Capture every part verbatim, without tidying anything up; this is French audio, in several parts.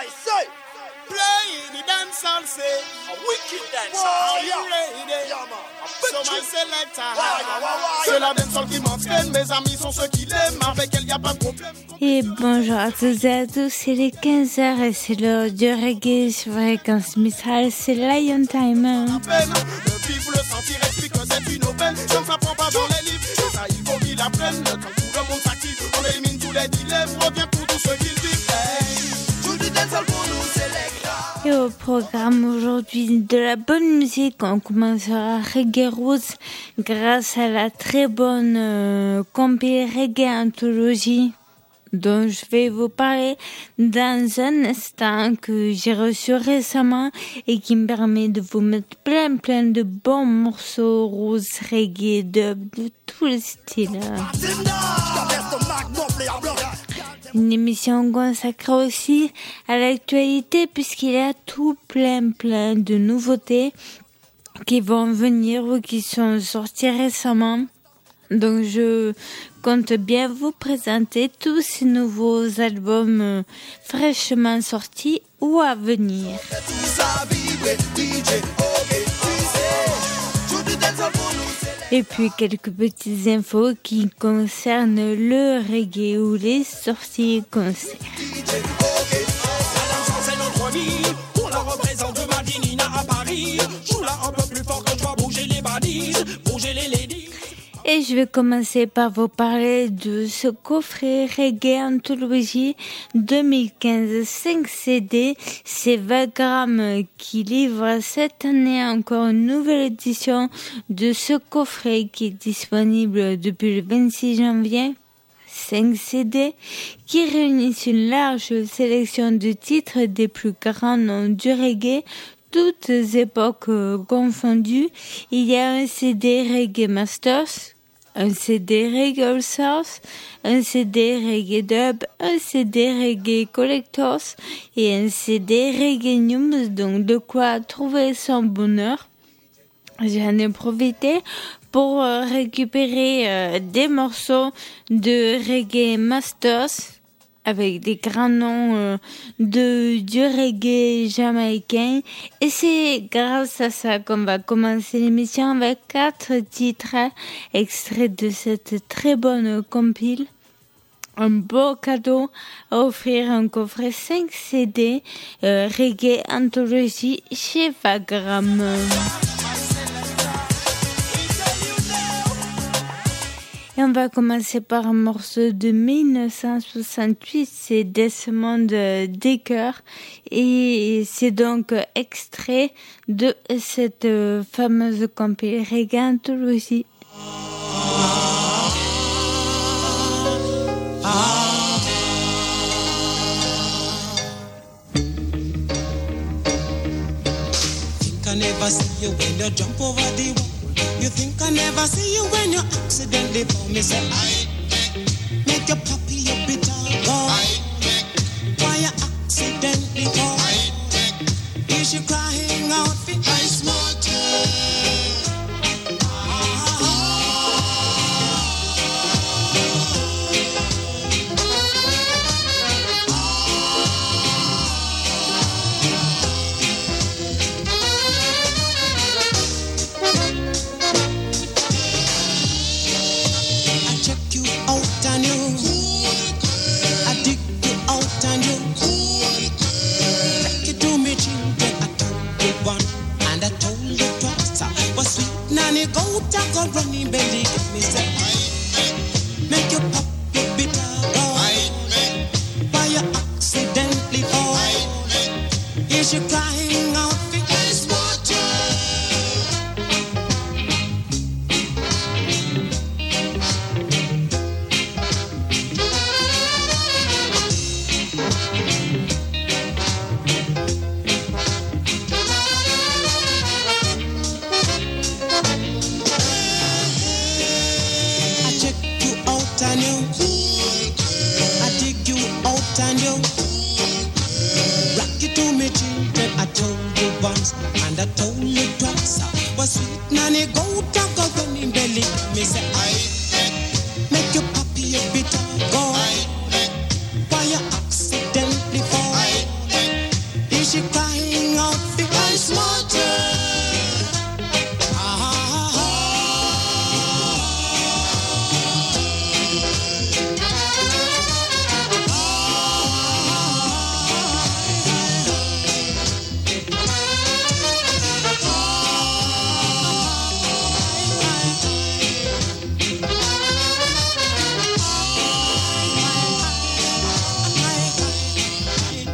I say, play the dancehall, say a wicked dancer. Are Oh, you yeah. ready? Yeah, man. A So big my tune. selector, Why, why, why? c'est la dancehall qui m'entraîne. Mes amis sont ceux qui l'aiment. Avec elle, y a pas de problème. Et bonjour à toutes et à tous, c'est les quinze heures et c'est l'heure du reggae sur Fréquence Mistral, c'est Lion Time. La peine de vivre, le sentir, explique que c'est une aubaine. Ça ne s'apprend pas dans les livres. Et ça, il faut qu'ils apprennent. Le temps où le monde s'active, on élimine tous les dilemmes. Revient pour tous ceux qui le vivent. Hey, tout du dancehall pour nous, c'est les Et au programme aujourd'hui de la bonne musique, on commencera Reggae Roots grâce à la très bonne euh, compil Reggae Anthologie dont je vais vous parler dans un instant, que j'ai reçu récemment et qui me permet de vous mettre plein plein de bons morceaux roots, reggae, dub, de tous les styles. Une émission consacrée aussi à l'actualité puisqu'il y a tout plein plein de nouveautés qui vont venir ou qui sont sorties récemment. Donc je compte bien vous présenter tous ces nouveaux albums euh, fraîchement sortis ou à venir. Et puis quelques petites infos qui concernent le reggae ou les sorties concerts. On la représente de Madinina à Paris. Joue là un peu plus fort que je vois bouger les balises, bouger les ladies. Et je vais commencer par vous parler de ce coffret Reggae Anthologie deux mille quinze, cinq C D. C'est Vagram qui livre cette année encore une nouvelle édition de ce coffret qui est disponible depuis le vingt-six janvier. cinq C D qui réunissent une large sélection de titres des plus grands noms du reggae, toutes époques confondues. Il y a un C D Reggae Masters, un C D Reggae All Stars, un C D Reggae Dub, un C D Reggae Collectors et un C D Reggae News, donc de quoi trouver son bonheur. J'en ai profité pour récupérer euh, des morceaux de Reggae Masters avec des grands noms euh, de, du reggae jamaïcain. Et c'est grâce à ça qu'on va commencer l'émission avec quatre titres extraits de cette très bonne compile. Un beau cadeau à offrir, un coffret cinq C D euh, Reggae Anthologie chez Vagram. Et on va commencer par un morceau de mille neuf cent soixante-huit, c'est Desmond Dekker et c'est donc extrait de cette fameuse compil Reggae Anthologie. You think I never see you when you accidentally fall. Me say I make your puppy a bitter go. Why you accidentally fall? Is you crying out for ice water? Running belly, me say, make your pop your bitter go. Why you accidentally fall? Is you crying out for ice water? I dig you out and you rock it to me children. I told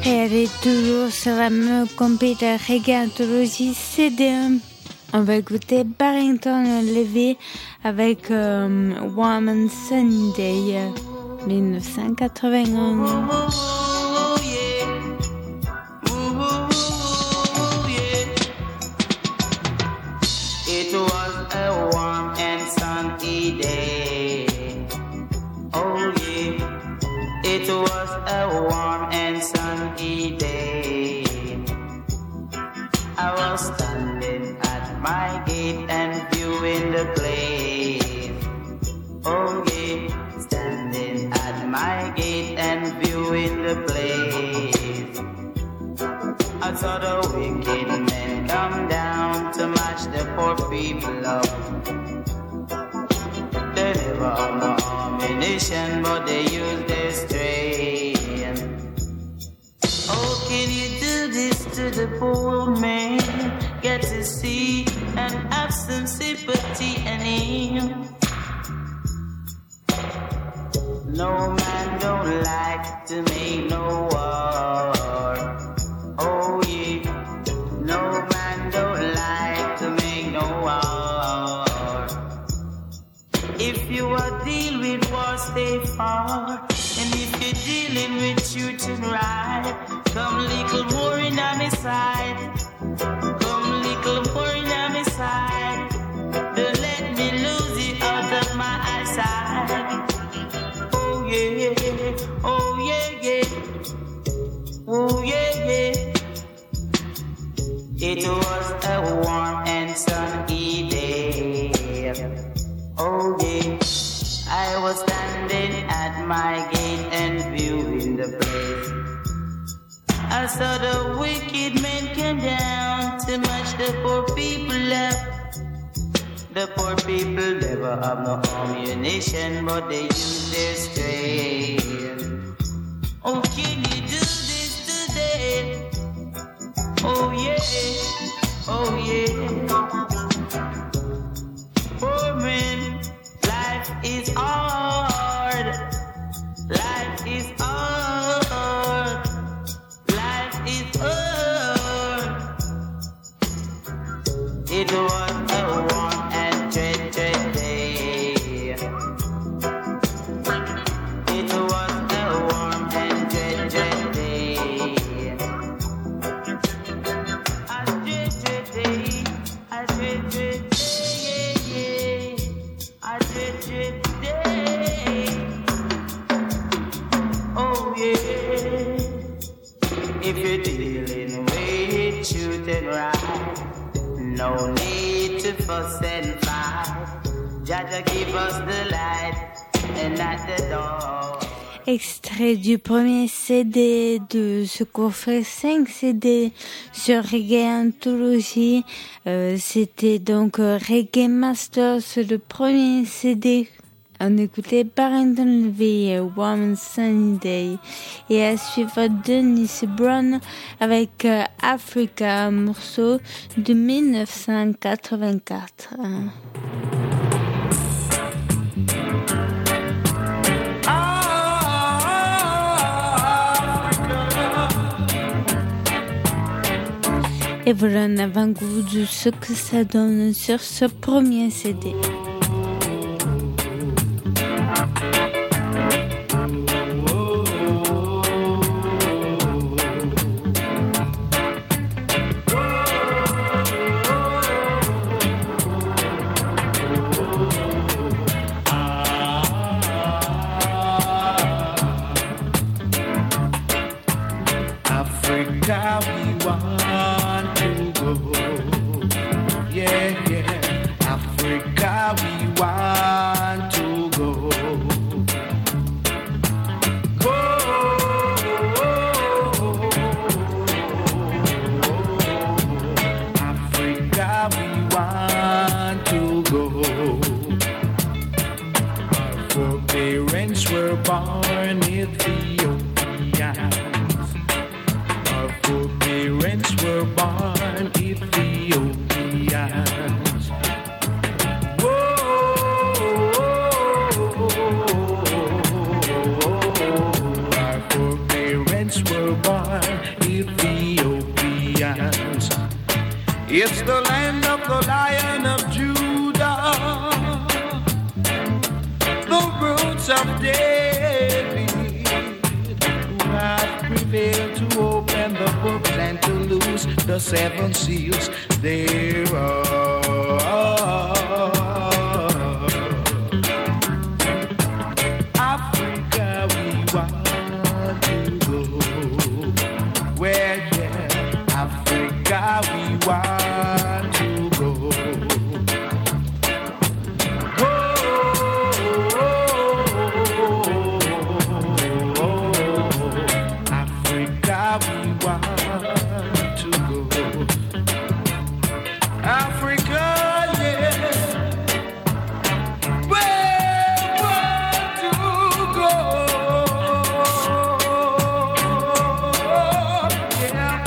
Et elle est toujours sur la même computer Reggae Anthology C D un. On va écouter Barrington Levy avec euh, Woman Sunday dix-neuf cent quatre-vingt-un. It was a warm and sunny day. Oh yeah, it was a warm and sunny day. I was standing at my gate and viewing the place. Oh yeah, standing at my gate and viewing the place. I saw the wicked men come down to match the poor people up. They never have no ammunition, but they use their strength. Oh, can you do this to the poor man? Get to see and have some sympathy in him. No man don't like to make no war. Oh yeah, no man don't like to make no war. If you are dealing with war, stay far. And if you're dealing with truth and right, come little more in on my side. Come little more in on my side. Don't let me lose it out of my eyesight. Oh yeah, oh yeah, yeah. Oh yeah, yeah. It was a warm and sunny day. Oh yeah, I was standing at my gate and viewing the place. I saw the wicked men come down to match the poor people up. The poor people never have no ammunition, but they use their strength. Oh, can you do this today? Oh yeah, oh yeah. Poor man, life is hard. Life is hard. Life is hard. It was a warm and dreadful day. It was a warm and dreadful day. A dreadful day. A dreadful day. Yeah, yeah. A dreadful day. Oh yeah. If you're dealing with truth and right, no need to fuss and fight. Just give us the light and at the door. Extrait du premier C D de ce coffret cinq C D sur Reggae Anthology. Euh, c'était donc Reggae Masters, le premier C D. On écoutait Barrington Levy, Woman Sunday, et à suivre Dennis Brown avec euh, Africa, un morceau de dix-neuf cent quatre-vingt-quatre. Et voilà un avant-goût de ce que ça donne sur ce premier C D. Africa, we want to go. Yeah, yeah. Africa, we want to go. Whoa. Africa, we want to go. Our foreparents were born Ethiopians. Our foreparents were born Ethiopians. Whoa, our foreparents were born Yes, the land of the Lion of Judah, the roots of David, who have prevailed to open the books and to loose the seven seals thereof. Africa, we want to go. Where, yeah, Africa, we want to go. Africa, we want to go. Africa, yeah, we want to go. Yeah,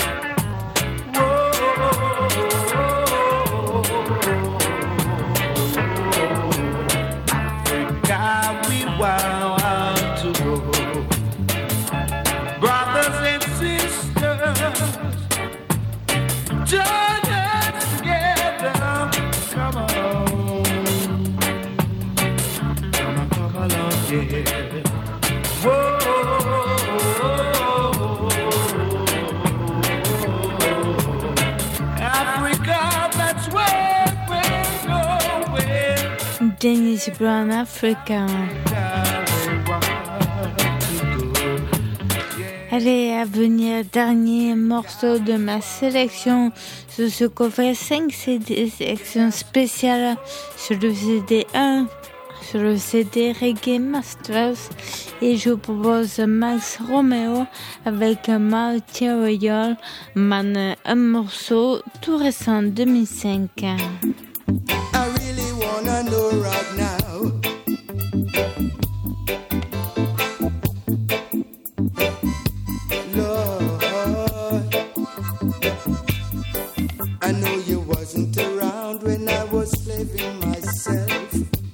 Africa, we want to go. Brothers and sisters, join us together. Come on, come on, come along, yeah. Whoa, Africa, that's where we're going. Dennis Brown, Africa. Allez, à venir, dernier morceau de ma sélection sur ce coffret cinq C D, sélection spéciale sur le C D un, sur le C D Reggae Masters. Et je vous propose Max Romeo avec Material Man, un morceau tout récent, deux mille cinq. I really wanna know right now. Lord, I know you wasn't around when I was slaving myself.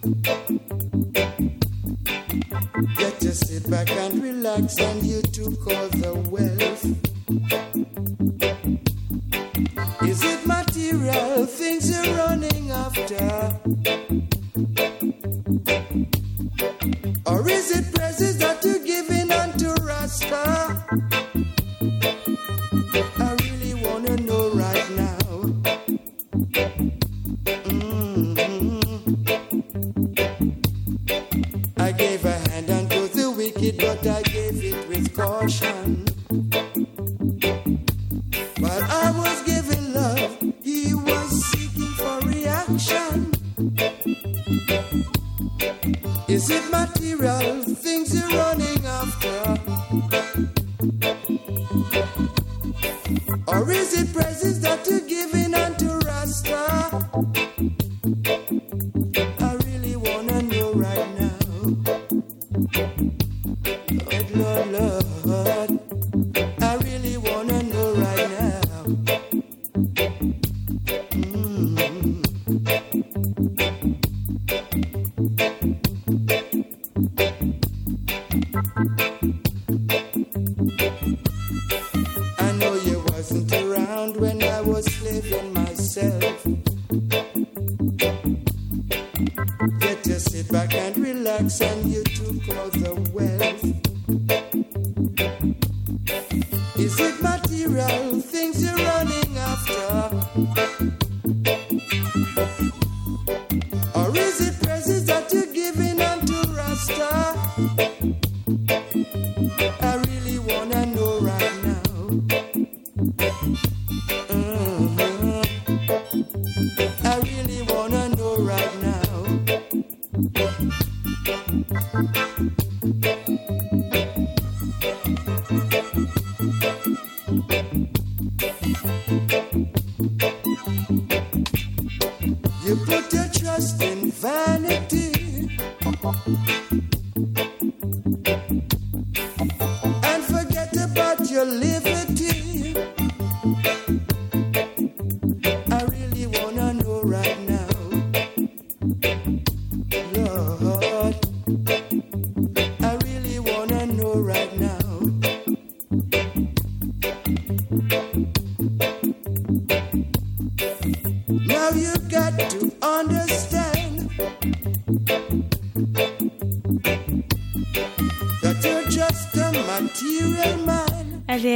Yet you sit back and relax and you took all the wealth. Is it material things you're running after? Or is it praises that you're giving unto Rasta? I really wanna know right now. Mm-hmm. I gave a hand unto the wicked, but I gave it with caution. While I was giving love, he was seeking for reaction. Is it material things you're running after? Or is it praises that you're giving unto Rasta? I really wanna know right now. Lord, Lord, Lord, I really wanna know right now. Mm. I know you wasn't around when I was slaving myself. Get you sit back and relax and you took all the wealth. Is it material things you're running after? Or is it praises that you're giving unto Rasta? I really wanna know right now. Mm-hmm. I really wanna know right now. You put your trust in vanity and forget about your liberty. I really wanna know right now, Lord. I really wanna know right now.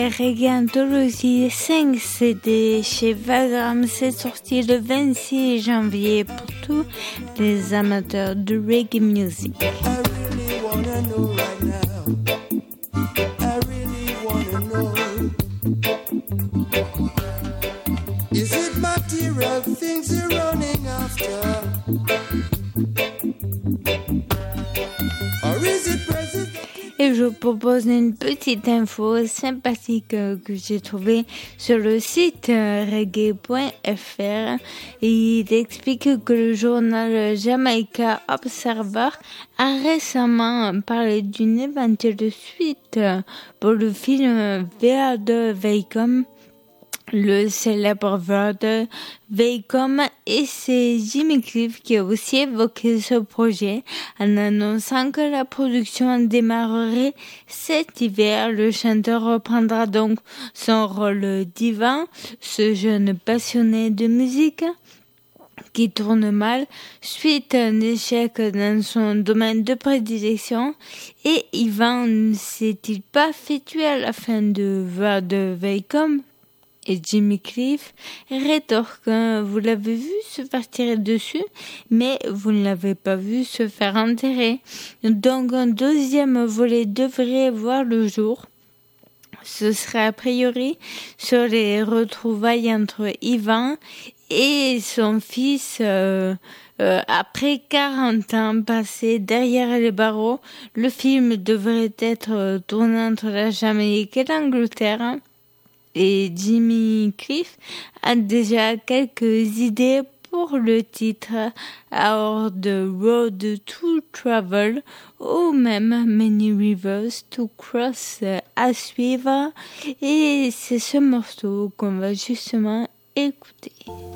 Reggae Anthology cinq C D chez Vagram. C'est sorti le vingt-six janvier pour tous les amateurs de reggae music. I really wanna know right now. I really wanna know. Is it material things you're running after? Or is it present? Et je propose une petite info sympathique euh, que j'ai trouvée sur le site euh, reggae point f r. Il explique que le journal Jamaica Observer a récemment parlé d'une éventuelle suite euh, pour le film Where They Come. Le célèbre Word Vacom, et c'est Jimmy Cliff qui a aussi évoqué ce projet en annonçant que la production démarrerait cet hiver. Le chanteur reprendra donc son rôle d'Ivan, ce jeune passionné de musique qui tourne mal suite à un échec dans son domaine de prédilection. Et Ivan ne s'est-il pas fait tuer à la fin de Word Vacom? Et Jimmy Cliff rétorque: vous l'avez vu se faire tirer dessus, mais vous ne l'avez pas vu se faire enterrer. Donc un deuxième volet devrait voir le jour. Ce serait a priori sur les retrouvailles entre Ivan et son fils euh, euh, après quarante ans passés derrière les barreaux. Le film devrait être tourné entre la Jamaïque et l'Angleterre. Et Jimmy Cliff a déjà quelques idées pour le titre Our The Road to Travel ou même Many Rivers to Cross à suivre. Et c'est ce morceau qu'on va justement écouter.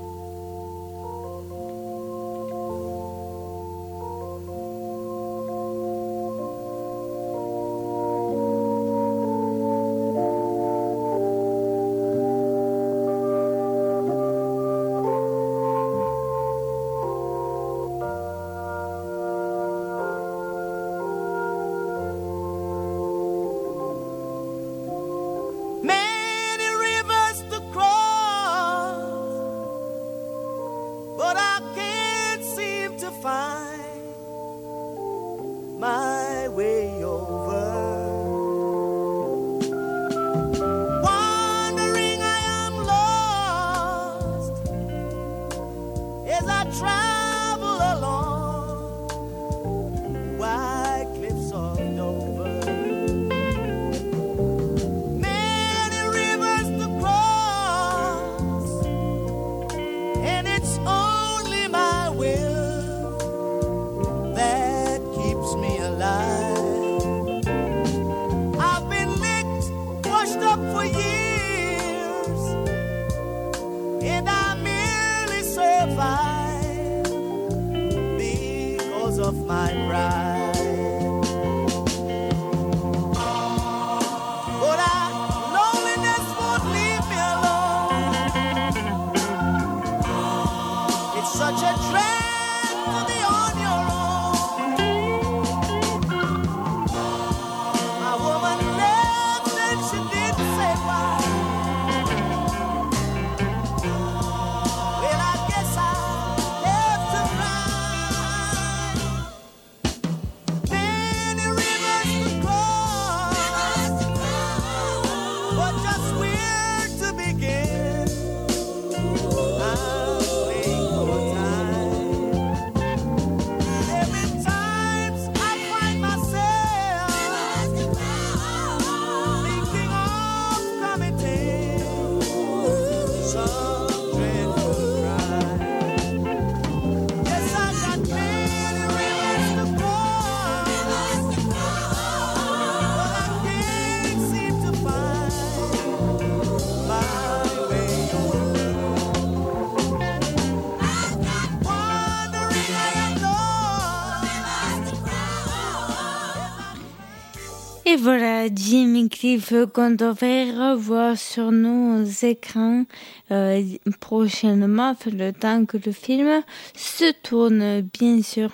Et voilà, Jimmy Cliff qu'on devrait revoir sur nos écrans euh, prochainement, le temps que le film se tourne, bien sûr.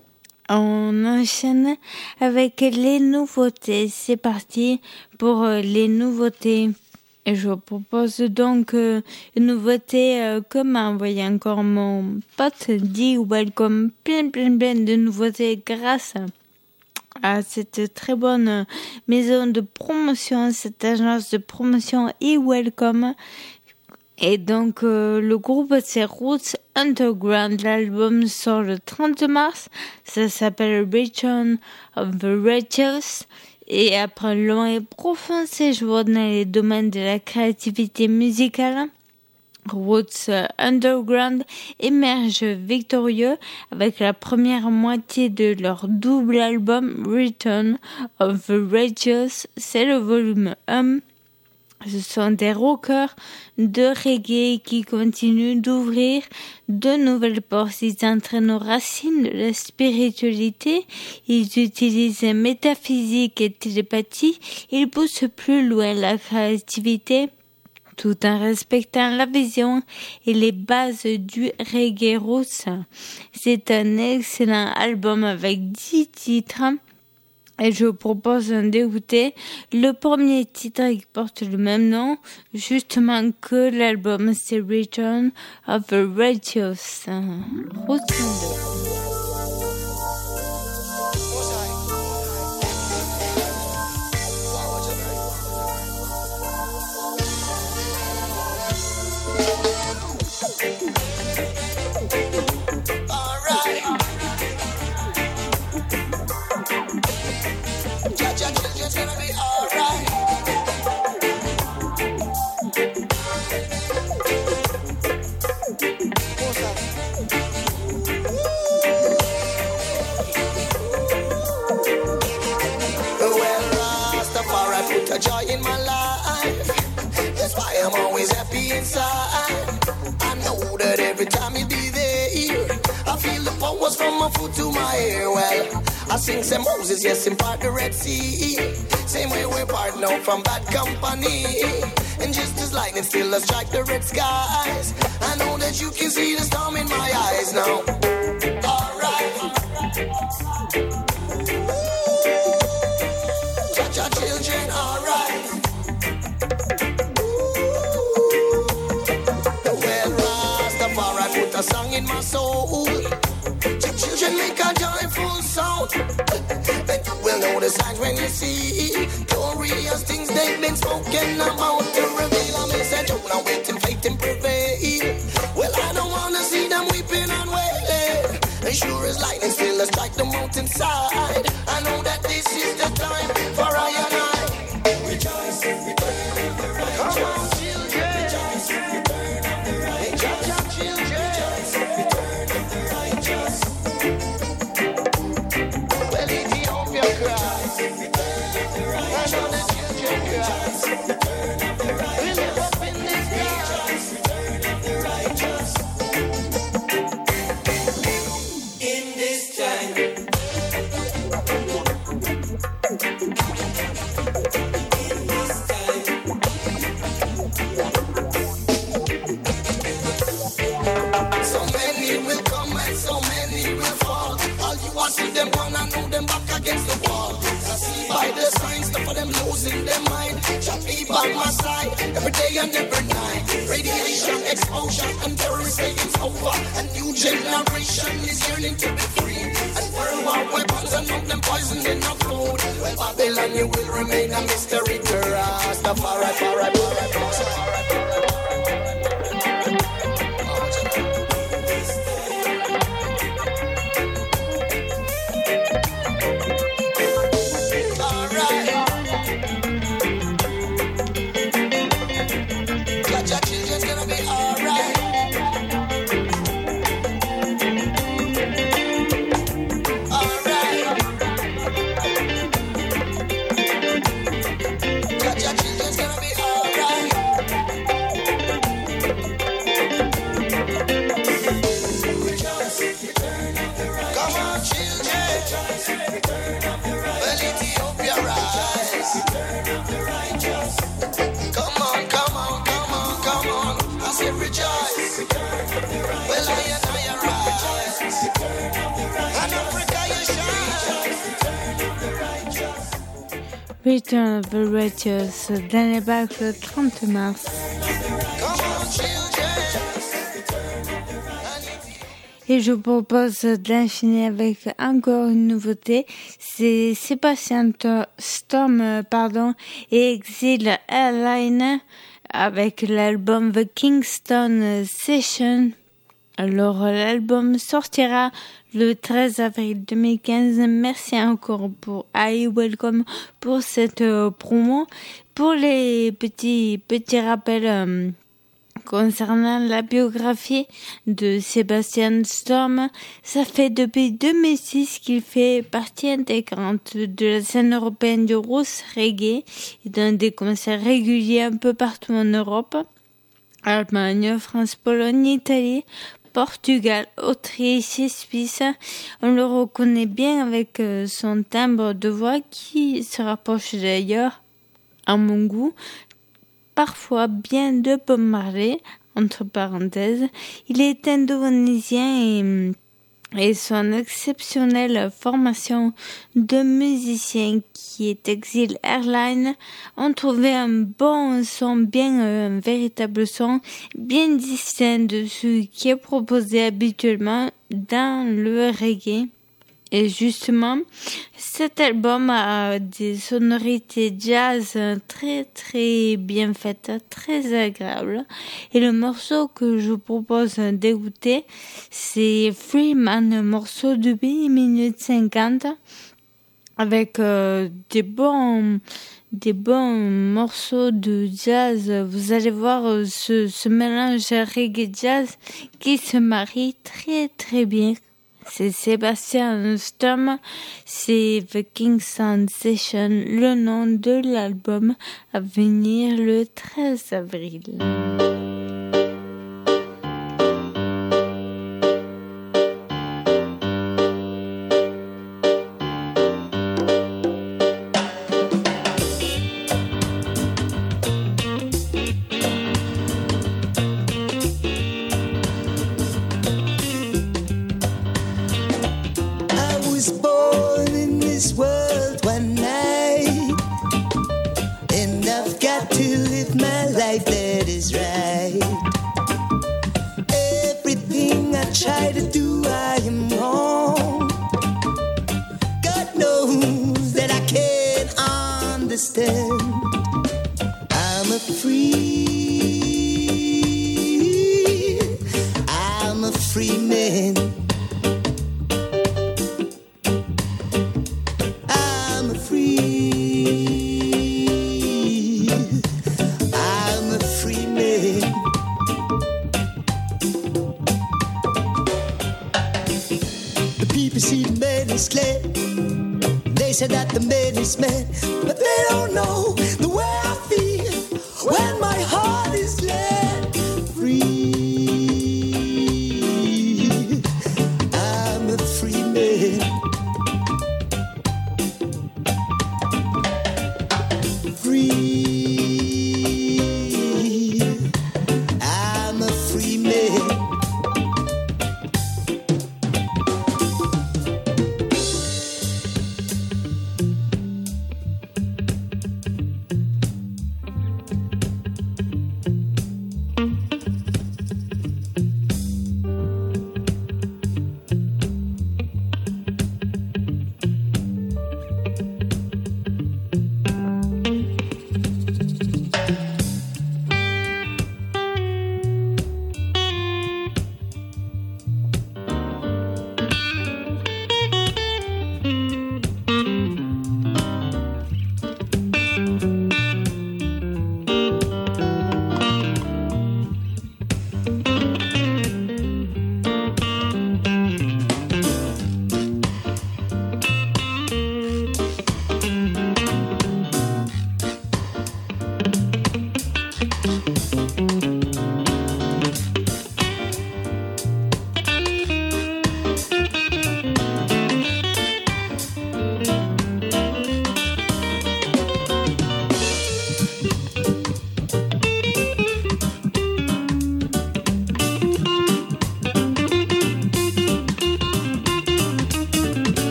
On enchaîne avec les nouveautés. C'est parti pour les nouveautés. Et je vous propose donc euh, une nouveauté euh, que m'a envoyé encore mon pote dit Welcome, plein plein plein de nouveautés grâce à cette très bonne maison de promotion, cette agence de promotion e-Welcome. Et donc euh, le groupe c'est Roots Underground, l'album sort le trente mars, ça s'appelle Return of the Righteous. Et après un long et profond séjour dans les domaines de la créativité musicale, Roots Underground émerge victorieux avec la première moitié de leur double album Return of the Righteous, c'est le volume un. Ce sont des rockers de reggae qui continuent d'ouvrir de nouvelles portes. Ils entraînent aux racines de la spiritualité. Ils utilisent métaphysique et télépathie. Ils poussent plus loin la créativité tout en respectant la vision et les bases du reggae roots. C'est un excellent album avec dix titres. Et je vous propose d'écouter le premier titre qui porte le même nom, justement que l'album c'est Return of the Righteous. Joy in my life, that's why I'm always happy inside. I know that every time you be there, I feel the powers from my foot to my ear. Well, I sing some Moses, yes, in part the Red Sea. Same way we part now from bad company. And just as lightning still I strike the red skies, I know that you can see the storm in my eyes now. Alright. Judge our children, alright. Well, Rastafari put a song in my soul. The children make a joyful sound. Then you will know the signs when you see glorious things they've been spoken about to reveal a message. Oh, now waiting, faith and prevail. Well, I don't wanna see them weeping and wailing. As sure as lightning still a strike the mountainside. I know that this is the time for I and I. Rejoice, return of the righteous. Come on, children. Rejoice, return of the righteous. Rejoice, children. Rejoice, return of the righteous. Well, Ethiopia cries. Return of the righteous. I know the children cries. Return of the righteous. We live up in this rejoice, return of the righteous. In this time. See them wanna know them back against the wall. I see by the signs, stuff of them losing their mind. Shot me by my side, every day and every night. Radiation, exposure, and terrorist it's over. A new generation is yearning to be free. And worldwide weapons and of them poison in our food. Well, Babylon, you will remain a mystery to us. The far right, far right, far right, far right. Your children's gonna be alright. Return of the Righteous dans les bacs le trente mars. Et je vous propose d'enchaîner avec encore une nouveauté. C'est Sébastien Storm pardon, et Exile Airline avec l'album The Kingston Session. Alors l'album sortira le treize avril deux mille quinze. Merci encore pour I Welcome pour cette euh, promo. Pour les petits petits rappels euh, concernant la biographie de Sébastien Storm, ça fait depuis deux mille six qu'il fait partie intégrante de la scène européenne du roots reggae et donne des concerts réguliers un peu partout en Europe, Allemagne, France, Pologne, Italie, Portugal, Autriche et Suisse. On le reconnaît bien avec son timbre de voix qui se rapproche d'ailleurs, à mon goût, parfois bien de Bob Marley, entre parenthèses. Il est indonésien et, et son exceptionnelle formation de musiciens qui est Exile Airline ont trouvé un bon son, bien un véritable son, bien distinct de ce qui est proposé habituellement dans le reggae. Et justement, cet album a des sonorités jazz très très bien faites, très agréables. Et le morceau que je vous propose d'écouter, c'est Freeman, un morceau de huit minutes cinquante, avec euh, des bons des bons morceaux de jazz. Vous allez voir euh, ce, ce mélange reggae jazz qui se marie très très bien. C'est Sébastien Storm, c'est The Kingston Session, le nom de l'album à venir le treize avril. Try to do, I am wrong. God knows that I can't understand. I'm a free, I'm a free man. I'm a free, I'm a free man. People see the man is glad. They say that the man is mad, but they don't know the way I feel when my heart is let free. I'm a free man. Free. I'm a free man.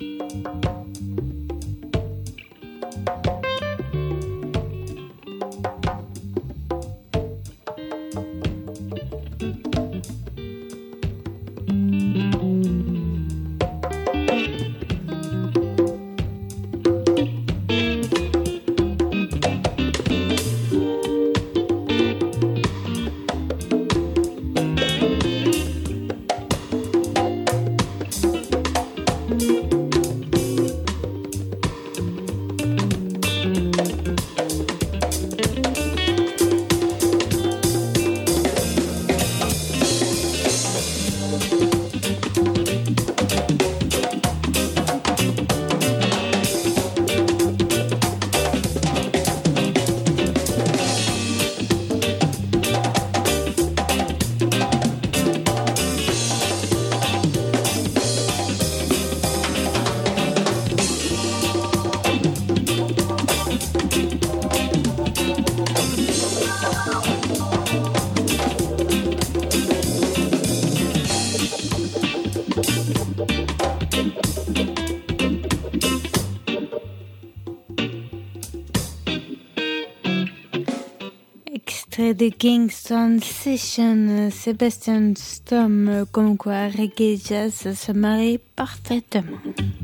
De Kingston Session, Sebastian Storm, comme quoi reggae jazz se marie parfaitement.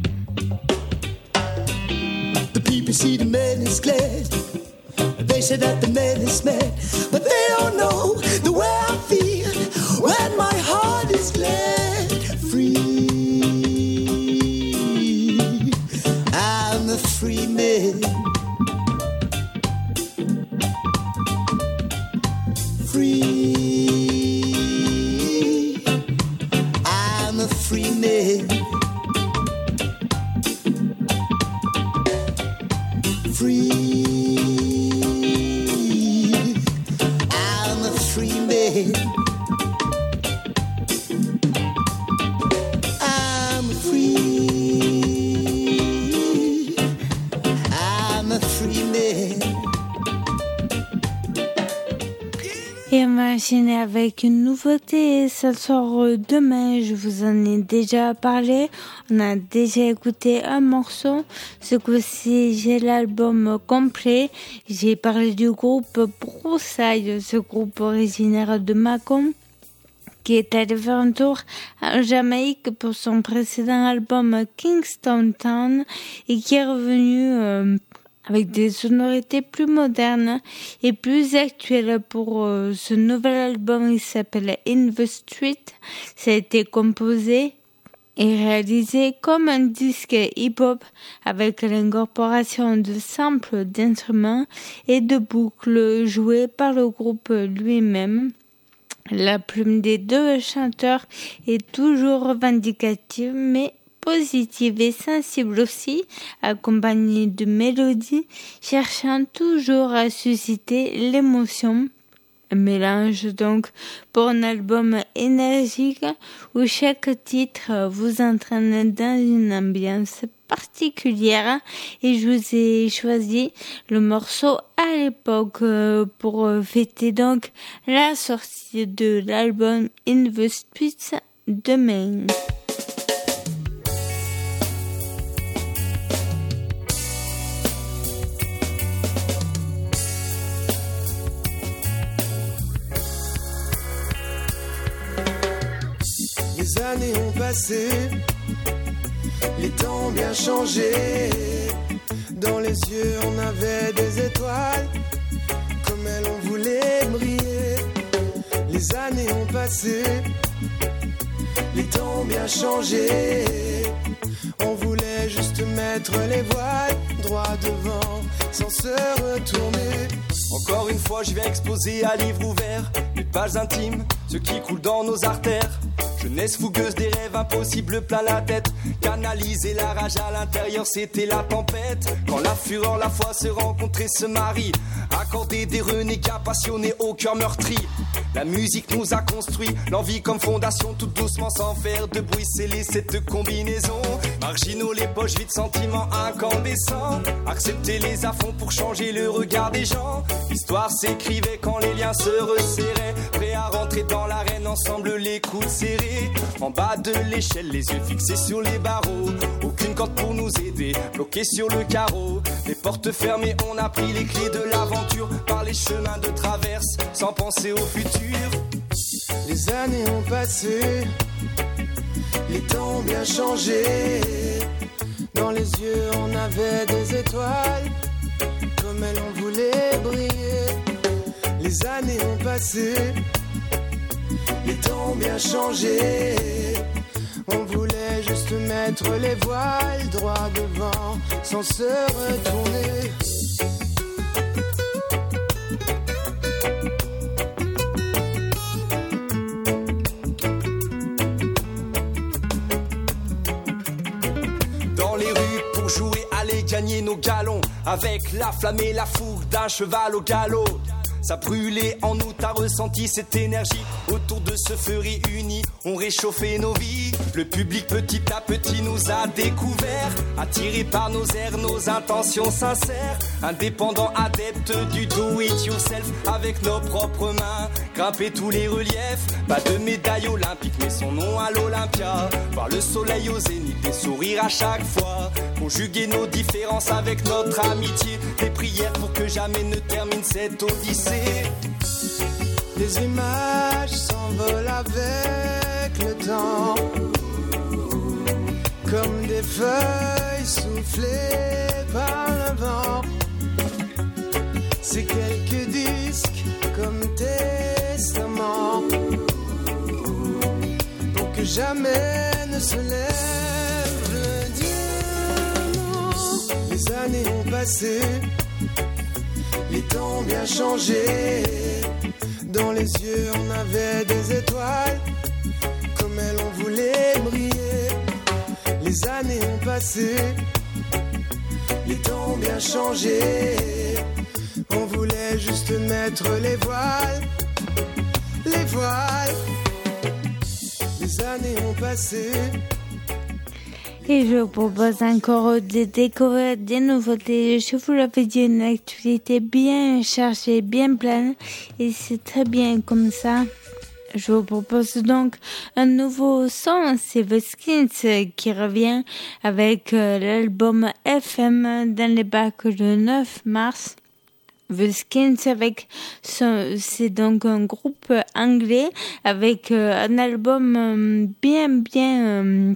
The people see the man is glad. They say that the man is mad, but they don't know the way I feel when my heart is glad. Free, I'm a free man. Free, I'm a free man. Free, I'm a free man. I'm free, I'm a free man. Et on va enchaîner avec une nouveauté, ça sort demain, je vous en ai déjà parlé, on a déjà écouté un morceau, ce coup-ci j'ai l'album complet, j'ai parlé du groupe Broussailles, ce groupe originaire de Macomb, qui est allé faire un tour en Jamaïque pour son précédent album Kingston Town et qui est revenu euh, avec des sonorités plus modernes et plus actuelles pour euh, ce nouvel album. Il s'appelle In the Street. Ça a été composé et réalisé comme un disque hip-hop avec l'incorporation de samples d'instruments et de boucles jouées par le groupe lui-même. La plume des deux chanteurs est toujours revendicative mais positive et sensible aussi, accompagnée de mélodies, cherchant toujours à susciter l'émotion. Un mélange donc pour un album énergique où chaque titre vous entraîne dans une ambiance particulière et je vous ai choisi le morceau à l'époque pour fêter donc la sortie de l'album In the Streets demain. Les années ont passé, les temps ont bien changé. Dans les yeux on avait des étoiles, comme elles on voulait briller. Les années ont passé, les temps ont bien changé. On voulait juste mettre les voiles droit devant, sans se retourner. Encore une fois je viens exposer à livre ouvert les pages intimes, ce qui coule dans nos artères. Jeunesse fougueuse, des rêves impossibles plein la tête. Canaliser la rage à l'intérieur, c'était la tempête. Quand la fureur, la foi se rencontraient, se marient. Accorder des renégats passionnés au cœur meurtri. La musique nous a construit, l'envie comme fondation. Tout doucement sans faire de bruit, sceller cette combinaison. Marginaux, les poches vides, sentiments incandescents. Accepter les affronts pour changer le regard des gens. L'histoire s'écrivait quand les liens se resserraient. Prêts à rentrer dans l'arène, ensemble les coudes serrés. En bas de l'échelle, les yeux fixés sur les barreaux. Aucune corde présente pour nous aider. Bloqués sur le carreau, les portes fermées, on a pris les clés de l'aventure par les chemins de traverse, sans penser au futur. Les années ont passé, les temps ont bien changé. Dans les yeux on avait des étoiles, comme elles on voulait briller. Les années ont passé, les temps ont bien changé. On voulait juste mettre les voiles droit devant, sans se retourner. Dans les rues pour jouer, aller gagner nos galons, avec la flamme et la fougue d'un cheval au galop. Ça brûlait en nous, t'as ressenti cette énergie. Autour de ce feu réuni, on réchauffait nos vies. Le public petit à petit nous a découverts, attirés par nos airs, nos intentions sincères. Indépendants, adeptes du do it yourself, avec nos propres mains, grimper tous les reliefs. Pas de médaille olympique, mais son nom à l'Olympia. Voir le soleil au zénith et sourire à chaque fois. Conjuguer nos différences avec notre amitié. Des prières pour que jamais ne termine cette odyssée. Les images s'envolent avec le temps, comme des feuilles soufflées par le vent. C'est quelques disques comme testament, pour que jamais ne se lève le diamant. Les années ont passé, les temps ont bien changé. Dans les yeux on avait des étoiles, comme elles on voulait briller. Les années ont passé, les temps ont bien changé. On voulait juste mettre les voiles, les voiles. Les années ont passé. Et je vous propose encore de découvrir des nouveautés. Je vous l'avais dit, une actualité bien chargée, bien pleine. Et c'est très bien comme ça. Je vous propose donc un nouveau son. C'est The Skins qui revient avec l'album F M dans les bacs le neuf mars. The Skins avec son, c'est donc un groupe anglais avec un album bien bien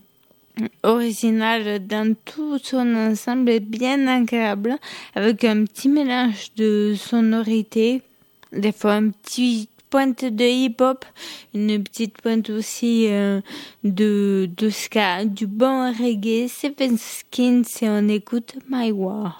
original dans tout son ensemble, bien agréable, avec un petit mélange de sonorités, des fois une petite pointe de hip-hop, une petite pointe aussi euh, de, de ska, du bon reggae. C'est The Skins et on écoute My War.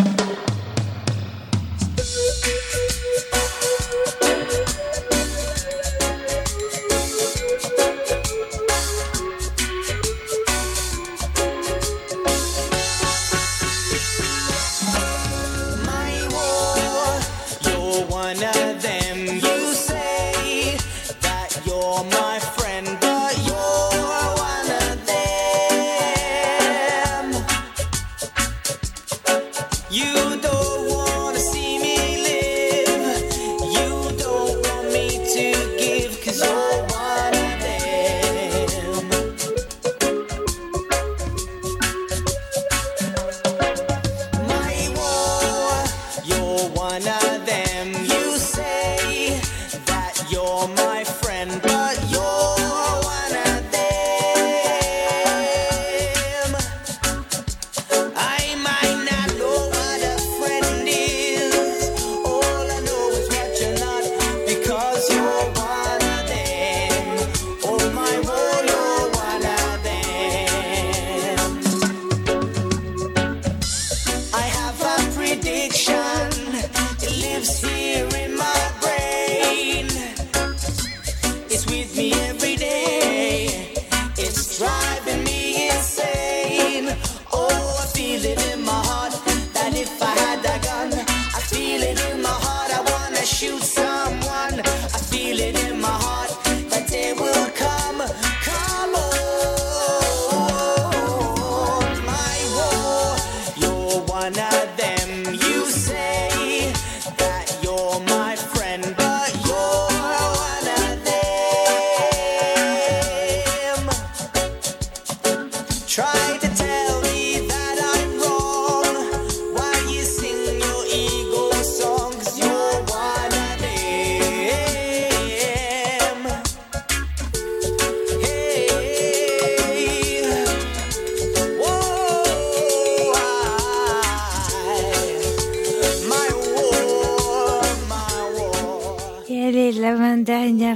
Try to tell me that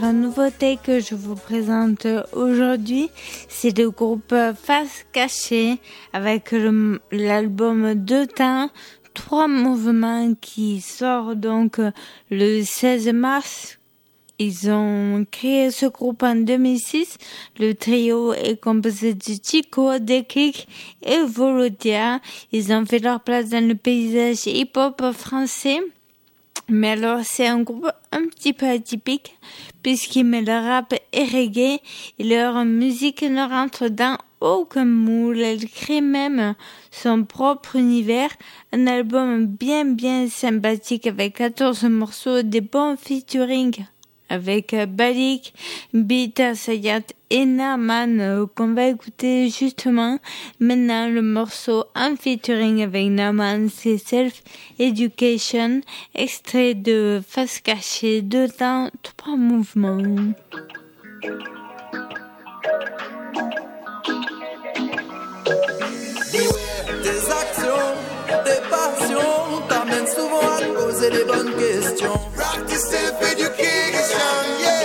dernière nouveauté que je vous présente aujourd'hui, c'est le groupe Face Cachée avec le, l'album Deux Temps, Trois Mouvements qui sort donc le seize mars. Ils ont créé ce groupe en deux mille six. Le trio est composé de Chico, Déclic et Volodia. Ils ont fait leur place dans le paysage hip-hop français. Mais alors, c'est un groupe un petit peu atypique, puisqu'ils mettent le rap et reggae, et leur musique ne rentre dans aucun moule. Elle crée même son propre univers, un album bien bien sympathique avec quatorze morceaux, des bons featuring avec Balik, Bita Sayat et Naman euh, qu'on va écouter justement maintenant. Le morceau en featuring avec Naman, c'est Self Education, extrait de Face Cachée, Deux Temps, Trois Mouvements. Tes actions, tes passions t'amènent souvent à te poser les bonnes questions. Practice self-education, yeah.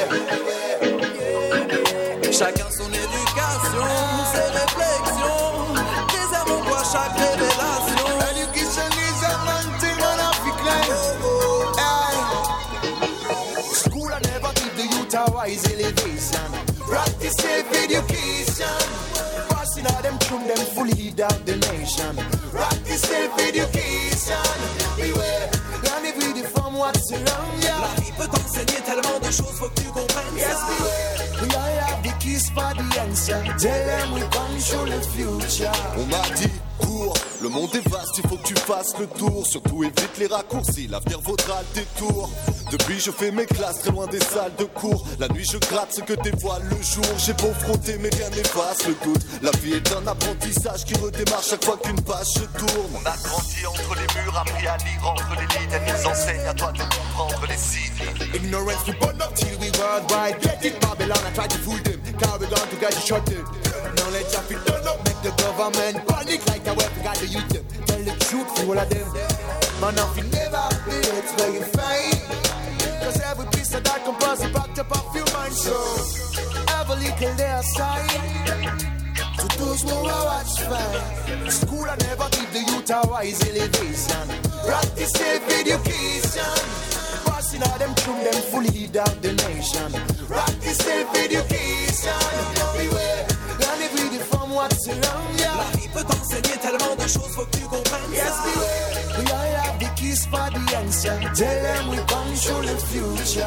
Chacun son éducation, ses réflexions. Réservons-toi chaque révélation. Education is a mountain man of the climb. Oh, oh, hey. School I never give the youth a wise elevation. Practice self-education. Passing all them through them fully lead out the nation. Practice self-education. Beware, learn it with the from what's around ya. La vie peut t'enseigner tellement de choses, faut que tu comprennes. Yes, beware, we all have the keys for the answer. Tell them we control the future. On m'a dit, cours, le monde est vaste, il faut que tu fasses le tour. Surtout évite les raccourcis, l'avenir vaudra le détour. Depuis je fais mes classes très loin des salles de cours. La nuit je gratte ce que dévoile le jour. J'ai beau frotter mais rien n'efface le doute. La vie est un apprentissage qui redémarre chaque fois qu'une page se tourne. On a grandi entre les murs, appris à lire entre les lignes. Elles nous enseignent à toi de comprendre les signes. Ignorance to burn up till we worldwide. Get it Babylon, I try to fool them. Carry on to get you shut them. Knowledge of it done up, make the government panic like a weapon. Got to use them. Tell the truth to all of them. Man, if you never be it's where you find. Cause every piece of that composed is backed up off your mind. So, have a little there side. To those who are watch fine. School I never give the youth a wise elevation. Practice self-education. Passing all them through them fully lead out the nation. Practice self-education. Beware, learn it really from what's around ya. La vie peut t'enseigner tellement de choses, faut que tu comprennes. Yes, beware, we all have the keys for the answer. Tell them we control the future.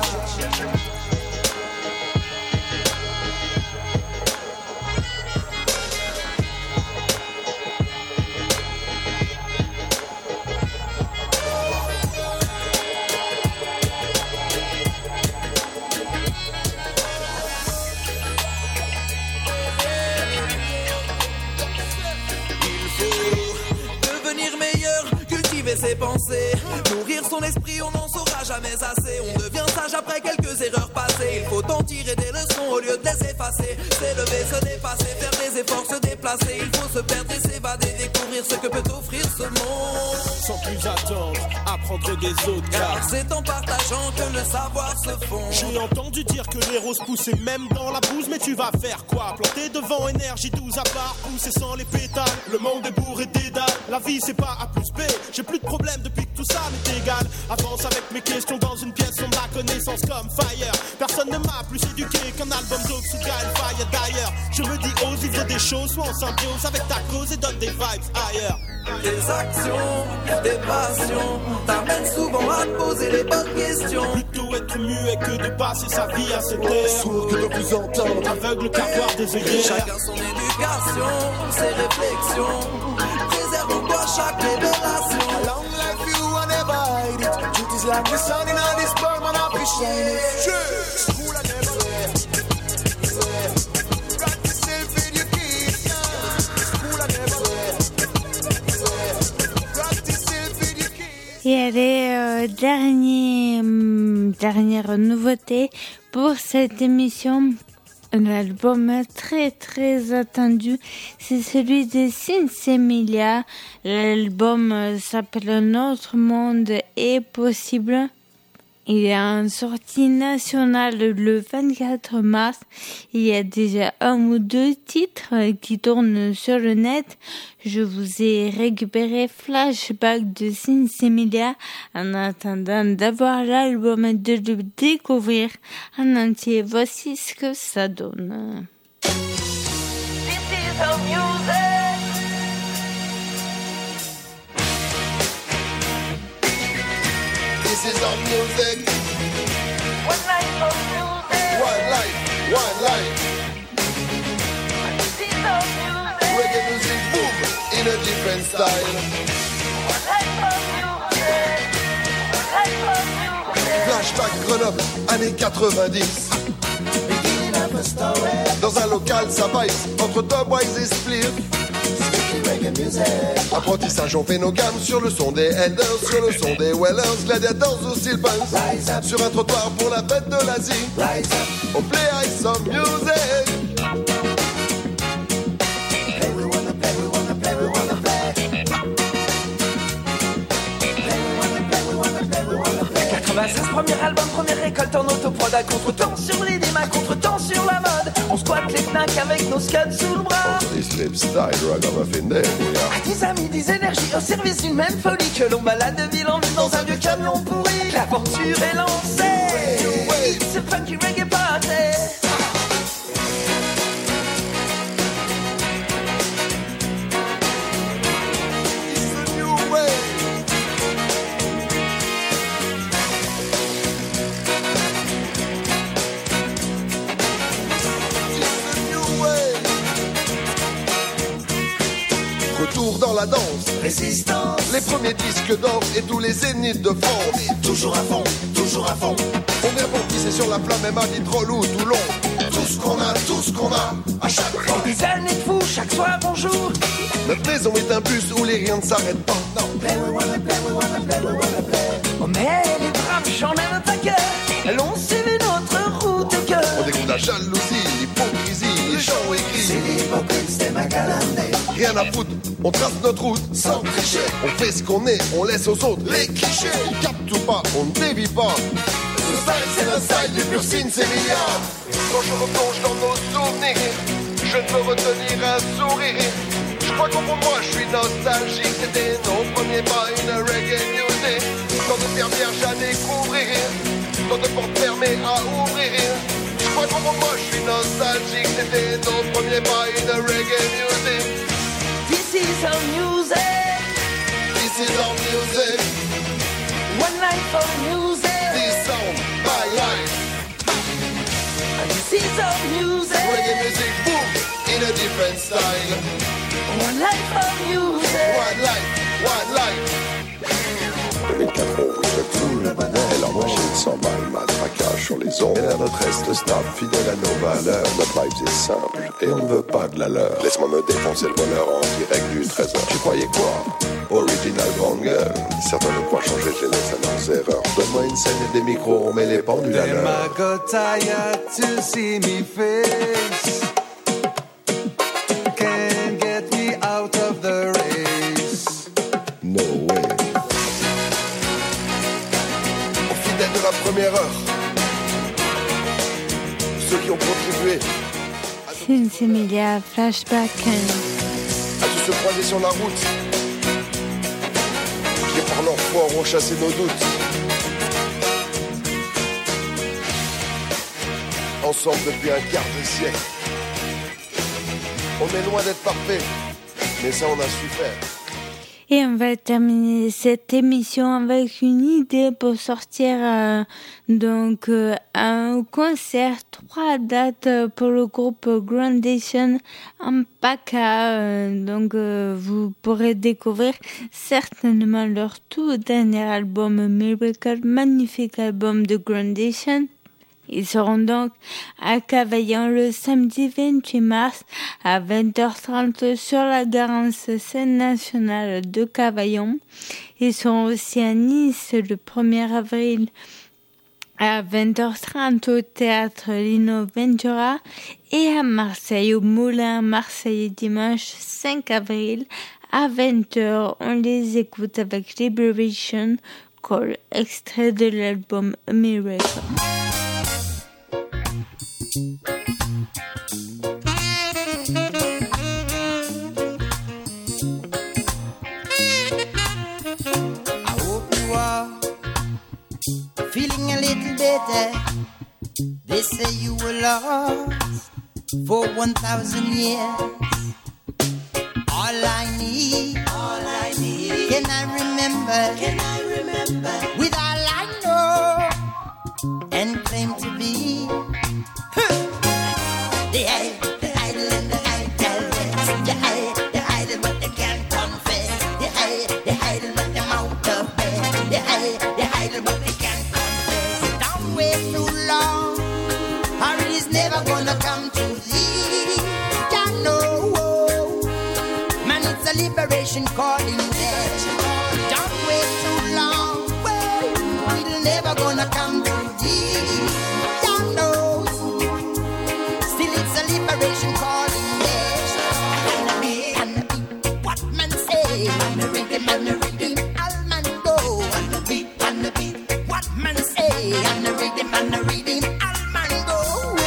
Ses pensées, nourrir son esprit, on n'en saura jamais assez. On devient sage après quelques erreurs passées. Il faut en tirer des leçons au lieu de les effacer. S'élever, se dépasser, faire des efforts, se déplacer. Il faut se perdre et s'évader, découvrir ce que peut offrir ce monde. Sans plus attendre, apprendre des autres. Car c'est en partageant que le savoir se fonde. J'ai entendu dire que les roses poussaient même dans la bouse. Mais tu vas faire quoi? Planter devant énergie douze à part, pousser sans les pétales. Le monde est bourré d'édales. La vie c'est pas A plus B. J'ai plus de problème depuis que tout ça m'est égal. Avance avec mes questions dans une pièce, on la connaissance comme fire. Personne ne m'a plus éduqué qu'un album d'Otsuka et Fire. D'ailleurs, je me dis ose vivre des choses, sois en symbiose avec ta cause et donne des vibes ailleurs. Tes actions, tes passions t'amènent souvent à te poser les bonnes questions. Plutôt être muet que de passer sa vie à se taire. Sourd que de vous entendre, aveugle qu'à voir des œillères. Chacun son éducation, ses réflexions. Préserve-toi chaque révélation. A long life you will never hide it. Truth is like the sun in all this bird, man, I appreciate it. School I never wear. Practice self-education. School I never wear. Practice self-education. Et allez, euh, dernier, hum, dernière nouveauté pour cette émission. Un album très très attendu, c'est celui de Sinsemilia. L'album s'appelle Notre monde est possible. Il est en sortie nationale le vingt-quatre mars. Il y a déjà un ou deux titres qui tournent sur le net. Je vous ai récupéré Flashback de Sinsemilia en attendant d'avoir l'album et de le découvrir en entier. Voici ce que ça donne. This is our music. This is our music. One life of music. One life, one life. This is our music. Reggae music, boom, in a different style. One life of music. One life of music. Flashback Grenoble, années quatre-vingt-dix. Dans un local, ça vibe entre Dubwise et Spliff. Apprentissage, on fait nos gammes sur le son des Elders, sur le son des Wellers, Gladiators ou Silpans. Sur un trottoir pour la fête de l'Asie, on play ice some music. Play, we wanna play, we wanna play, we wanna play. Play, we wanna play, we wanna play, we wanna play. quatre-vingt-seize, premier album, première récolte en autoprod. À contre-temps sur les démas, contre-temps sur la mode. On squatte les fnacs avec nos scuds sous le bras. Des slip style, ragamuffin day, À des amis, des énergies au service d'une même folie. Que l'on balade de ville en ville dans un vieux camion pourri. L'aventure est lancée. It's a funky reggae party. Retour dans la danse, Résistance. les premiers disques d'or et tous les zéniths de France. Toujours à fond, toujours à fond. On vient pour tisser sur la flamme, même à Vitrolles ou Toulon. Tout ce qu'on a, tout ce qu'on a, à chaque fois. Des années de fou, chaque soir, bonjour. Notre maison est un bus où les riens ne s'arrêtent pas. Non. Play, we wanna play, we wanna play, we wanna play. Oh mais les braves j'en ai un paquet. Elles ont suivi notre route de cœur. On découvre la jalousie, l'hypocrisie, les gens écrits. C'est l'hypocrite, c'est ma calandée. Rien à foutre, on trace notre route sans tricher. On fait ce qu'on est, on laisse aux autres les clichés. Ils captent ou pas, on ne dévie pas. Ce style, c'est le style du pur Sinsemilia. Quand je replonge dans nos souvenirs, je ne peux retenir un sourire. Je crois qu'au fond de moi, je suis nostalgique. C'était nos premiers pas, une reggae music. Tant de fermières à découvrir, tant de portes fermées à ouvrir. Je crois qu'au fond de moi, je suis nostalgique. C'était nos premiers pas, une reggae music. This is our music. This is our music. One life of music. This song, my life. And this is our music. Reggae music, boom, in a different style. One life of music. One life, one life. deux mille quatre, on voudrait tout le bonheur. Et l'envoyé sans mal, matraquage sur les ondes. Et la notre reste stable, fidèle à nos valeurs. Notre vibe est simple, et on ne veut pas de la leur. Laisse-moi me défoncer le bonheur en direct du trésor. Tu croyais quoi? Original banger. Certains ne croient changer, je les laisse à leurs erreurs. Donne-moi une scène et des micros, on met les pendules à l'heure. I got tired to see me face. Can't get me out of the race. No way. Fidèles de la première heure, ceux qui ont contribué Sinsemilia, Flashback. à tous se croiser sur la route, qui par leur foi auront chassé nos doutes. Ensemble depuis un quart de siècle, on est loin d'être parfait, mais ça on a su faire. Et on va terminer cette émission avec une idée pour sortir euh, donc euh, un concert, trois dates pour le groupe Groundation en Paca. Euh, donc euh, vous pourrez découvrir certainement leur tout dernier album Miracle, magnifique album de Groundation. Ils seront donc à Cavaillon le samedi vingt-huit mars à vingt heures trente sur la Garance scène nationale de Cavaillon. Ils seront aussi à Nice le premier avril à vingt heures trente au théâtre Lino Ventura et à Marseille au Moulin Marseille dimanche cinq avril à vingt heures. On les écoute avec Liberation, Call, extrait de l'album A Miracle. I hope you are feeling a little better. They say you were lost for one thousand years. All I need, all I need, can I remember, can I remember, with all I know and claim to be the idol, the idol and the idoless, the idol, the idol but they can't confess, the idol, the idol but they're out of bed, the idol, the idol but they can't confess. Don't wait too long, or it is never gonna come to thee. Don't know. It's a liberation calling there. Don't wait too long. Well, it'll never gonna come to thee. God knows. Still it's a liberation calling there. And the beat, and the beat, what man say? And the rhythm, and the rhythm, all man go. And the beat, and the beat, what man say? And the rhythm, and the rhythm, all man go.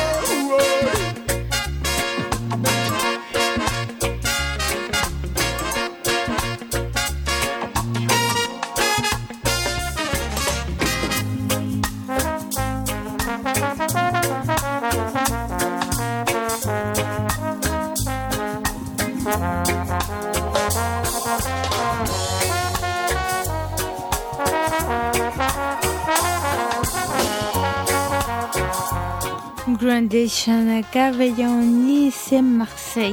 Grande Chanaka, Nice et Marseille.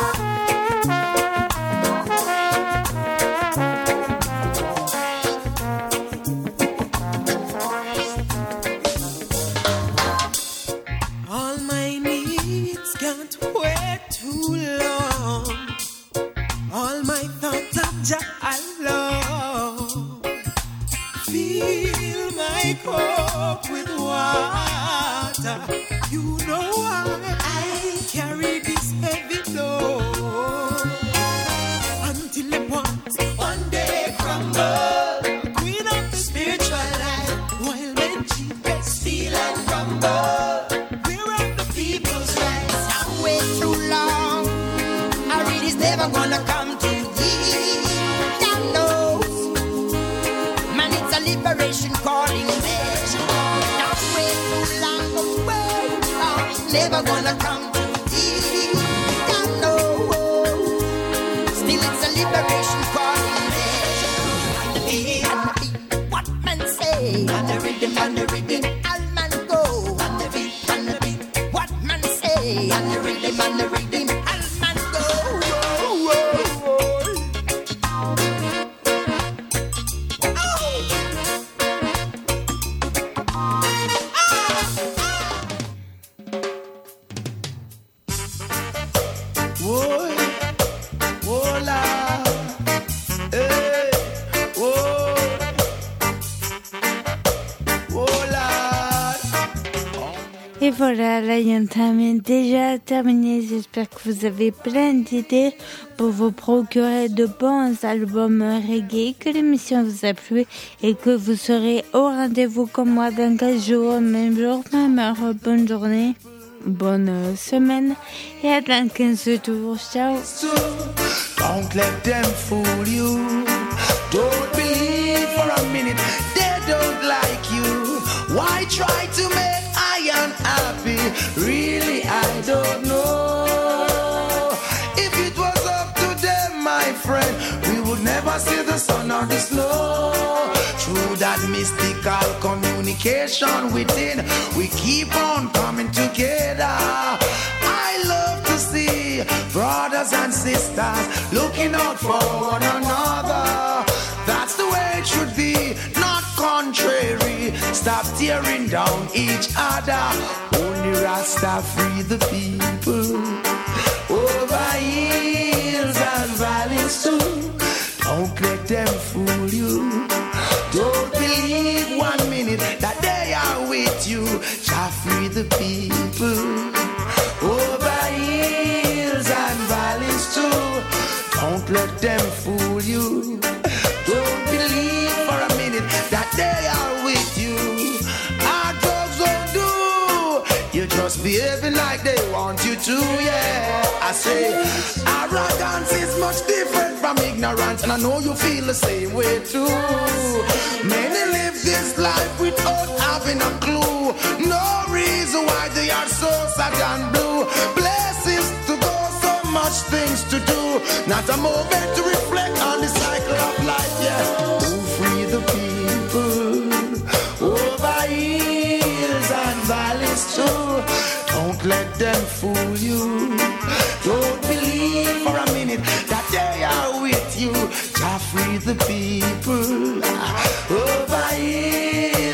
All my needs can't wait too long. All my thoughts of Jah alone. Fill my cup with water. You know why I carry this heavy load until the points one day crumble. Queen of the spiritual life, while men cheat, they steal and rumble. We're of the people's rights. Don't wait too long, or it is never gonna come to thee. God knows, man, it's a liberation calling there. Don't wait too long, oh, it's never gonna come to thee. God knows, still it's a liberation calling there. And the beat, and the beat, what man say? And the rhythm, and the rhythm, all man go. And the beat, and the beat, what man say? And the rhythm, and the rhythm, all man go. Whoa, whoa, la, hey, whoa, whoa, la. Et voilà, l'Ayantame est déjà terminé. J'espère que vous avez plein d'idées pour vous procurer de bons albums reggae, que l'émission vous a plu et que vous serez au rendez-vous comme moi dans quinze jours, même jour, même heure. Bonne journée, bonne semaine et à dans quinze jours. Ciao. Don't let them fool you. Don't believe for a minute they don't like you. Why try to make I unhappy? Really, I don't know. If it was up to them, my friend, we would never see the sun or the snow. Through that mystical communication within, we keep on coming together. I love to see brothers and sisters looking out for one another. That's the way it should be, not contrary. Stop tearing down each other. Only Rasta free the people. Over hills and valleys too. Don't let them fool you. Don't believe one minute that they are with you. Jah free the people. Over hills and valleys too. Don't let them fool you. Don't believe for a minute that they are with you. Our drugs won't do. You're just behaving like they want you to, yeah. I say, arrogance is much different from ignorance, and I know you feel the same way too. Many live this life without having a clue. No reason why they are so sad and blue. Places to go, so much things to do. Not a moment to reflect on the cycle of life, yeah. To free the people over hills and valleys too. Don't let them fool you. Don't believe for a minute that they are with you. Jah free the people. Oh,